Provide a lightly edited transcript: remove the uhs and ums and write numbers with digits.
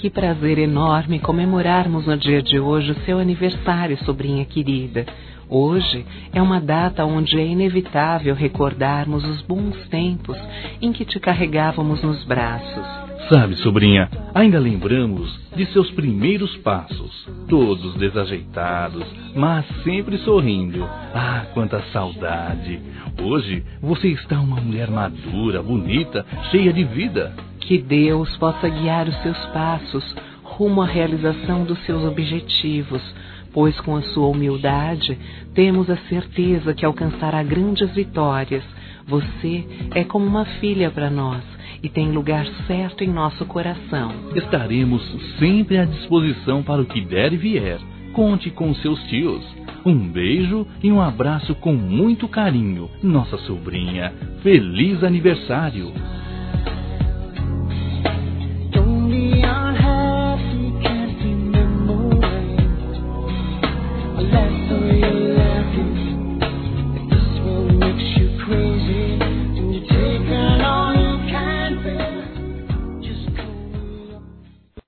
Que prazer enorme comemorarmos no dia de hoje o seu aniversário, sobrinha querida. Hoje é uma data onde é inevitável recordarmos os bons tempos em que te carregávamos nos braços. Sabe, sobrinha, ainda lembramos de seus primeiros passos, todos desajeitados, mas sempre sorrindo. Ah, quanta saudade! Hoje você está uma mulher madura, bonita, cheia de vida. Que Deus possa guiar os seus passos rumo à realização dos seus objetivos, pois com a sua humildade temos a certeza que alcançará grandes vitórias. Você é como uma filha para nós e tem lugar certo em nosso coração. Estaremos sempre à disposição para o que der e vier. Conte com seus tios. Um beijo e um abraço com muito carinho. Nossa sobrinha, feliz aniversário!